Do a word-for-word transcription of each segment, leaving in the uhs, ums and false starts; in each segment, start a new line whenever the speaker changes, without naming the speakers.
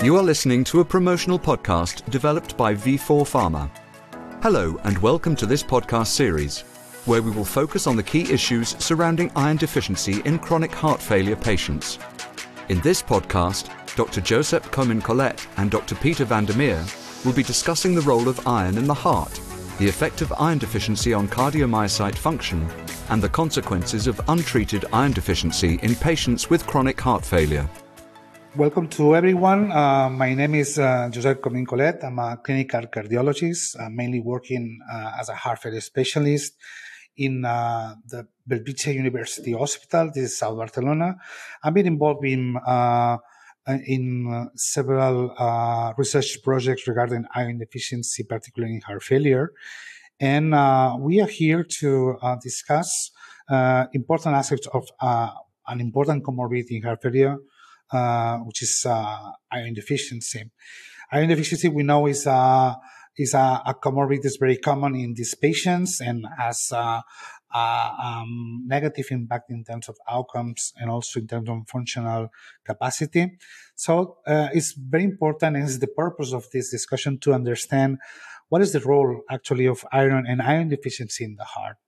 You are listening to a promotional podcast developed by V four Pharma. Hello and welcome to this podcast series, where we will focus on the key issues surrounding iron deficiency in chronic heart failure patients. In this podcast, Doctor Josep Comín Colet and Doctor Peter van der Meer will be discussing the role of iron in the heart, the effect of iron deficiency on cardiomyocyte function, and the consequences of untreated iron deficiency in patients with chronic heart failure.
Welcome to everyone. Uh, my name is uh, Josep Comín Colet. I'm a clinical cardiologist, uh, mainly working uh, as a heart failure specialist in uh, the Bellvitge University Hospital. This is South Barcelona. I've been involved in uh, in uh, several uh, research projects regarding iron deficiency, particularly in heart failure. And uh, we are here to uh, discuss uh, important aspects of uh, an important comorbidity in heart failure, Uh, which is uh, iron deficiency. Iron deficiency, we know, is uh, is a, a comorbidity that's very common in these patients and has uh, a um, negative impact in terms of outcomes and also in terms of functional capacity. So uh, it's very important, and it's the purpose of this discussion to understand what is the role actually of iron and iron deficiency in the heart.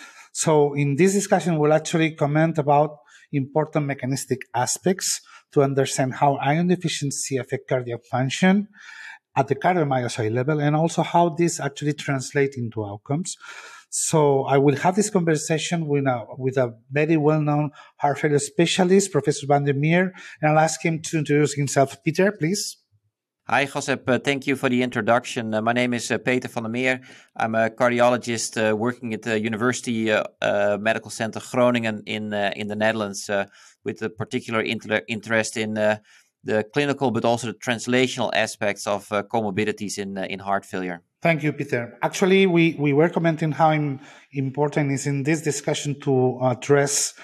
So in this discussion, we'll actually comment about important mechanistic aspects to understand how iron deficiency affects cardiac function at the cardiomyocyte level, and also how this actually translates into outcomes. So I will have this conversation with a, with a very well-known heart failure specialist, Professor van der Meer, and I'll ask him to introduce himself. Peter, please.
Hi, Josep. Uh, thank you for the introduction. Uh, my name is uh, Peter van der Meer. I'm a cardiologist uh, working at the University uh, uh, Medical Center Groningen in uh, in the Netherlands, uh, with a particular inter- interest in uh, the clinical but also the translational aspects of uh, comorbidities in uh, in heart failure.
Thank you, Peter. Actually, we, we were commenting how im- important is in this discussion to address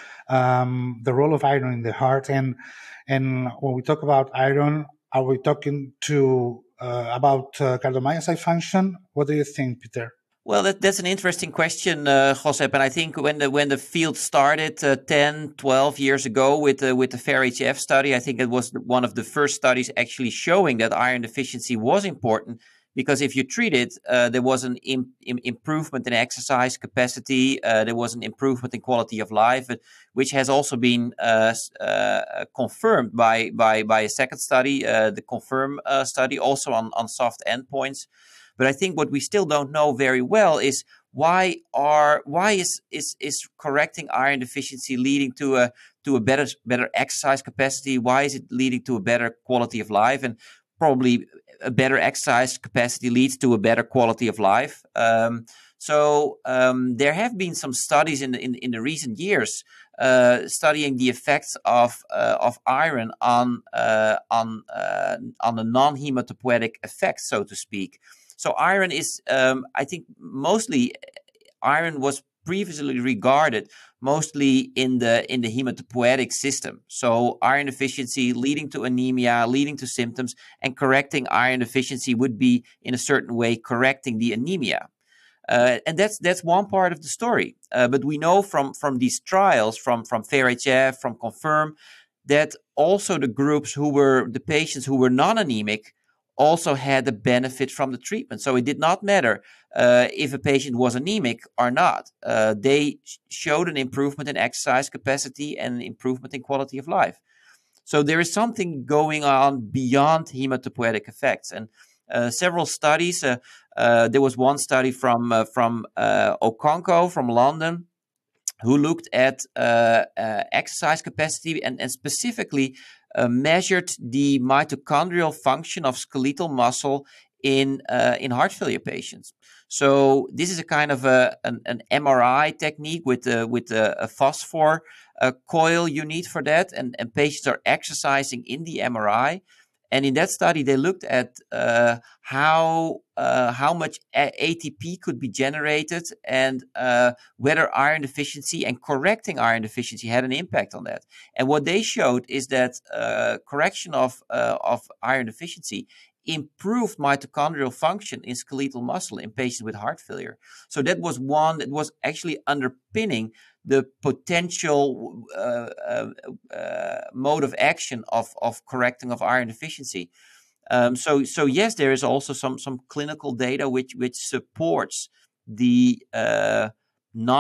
um, the role of iron in the heart. And, and when we talk about iron, are we talking to uh, about uh, cardiomyocyte function? What do you think, Peter?
Well, that, that's an interesting question, uh, Josep. And I think when the when the field started uh, ten, twelve years ago with the, with the FAIR H F study, I think it was one of the first studies actually showing that iron deficiency was important. Because if you treat it, uh, there was an im- im- improvement in exercise capacity, uh, there was an improvement in quality of life, which has also been uh, uh, confirmed by, by, by a second study, uh, the CONFIRM uh, study, also on, on soft endpoints. But I think what we still don't know very well is why are why is is, is correcting iron deficiency leading to a to a better better exercise capacity? Why is it leading to a better quality of life? And probably a better exercise capacity leads to a better quality of life. Um, so um, there have been some studies in the, in, in the recent years uh, studying the effects of uh, of iron on uh, on uh, on the non-hematopoietic effects, so to speak. So iron is, um, I think, mostly iron was previously regarded mostly in the in the hematopoietic system. So iron deficiency leading to anemia, leading to symptoms, and correcting iron deficiency would be in a certain way correcting the anemia. Uh, and that's that's one part of the story. Uh, but we know from from these trials, from from FAIR H F, from CONFIRM, that also the groups who were the patients who were non-anemic also had the benefit from the treatment. So it did not matter uh, if a patient was anemic or not. Uh, they sh- showed an improvement in exercise capacity and an improvement in quality of life. So there is something going on beyond hematopoietic effects. And uh, several studies, uh, uh, there was one study from, uh, from uh, Okonkwo from London, who looked at uh, uh, exercise capacity and, and specifically uh, measured the mitochondrial function of skeletal muscle in uh, in heart failure patients. So this is a kind of a, an, an M R I technique with a, with a, a phosphor uh, coil you need for that, and, and patients are exercising in the M R I. And in that study, they looked at uh, how uh, how much A T P could be generated and uh, whether iron deficiency and correcting iron deficiency had an impact on that. And what they showed is that uh, correction of uh, of iron deficiency improved mitochondrial function in skeletal muscle in patients with heart failure. So that was one that was actually underpinning the potential uh, uh, uh, mode of action of, of correcting of iron deficiency. Um, so, so yes, there is also some some clinical data which which supports the uh,